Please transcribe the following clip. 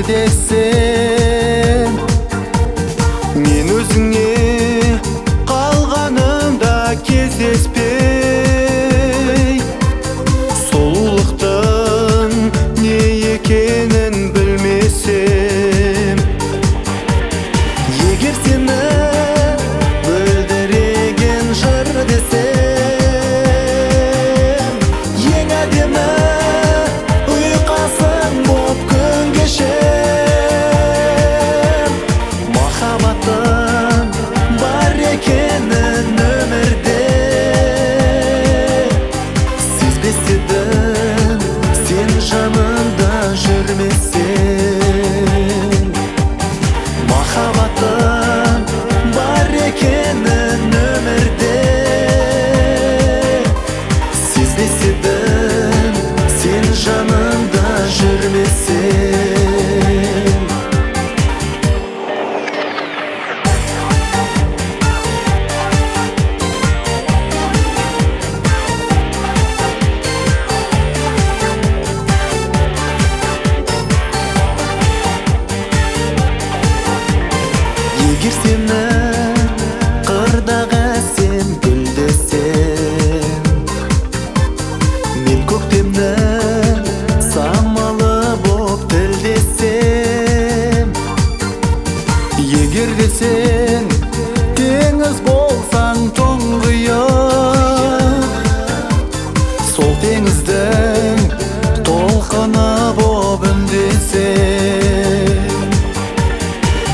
десем, мен өзіңе қалғанымда кездеспей, сұлулықтың не екенін білмесем, егер сені бүлдіреген жыр десем, ең әдемі ұйқасың боп күн кешем. Махаббатың бар екенін өмірде сезбес едім, сен жанымда жүрмесең. Махаббатың бар екенін өмірде сезбес едім, сен жанымда жүрмесең. Егер сені қырдағы сен гүл десем, мен көктемнің самалы боп тілдесем, егер десем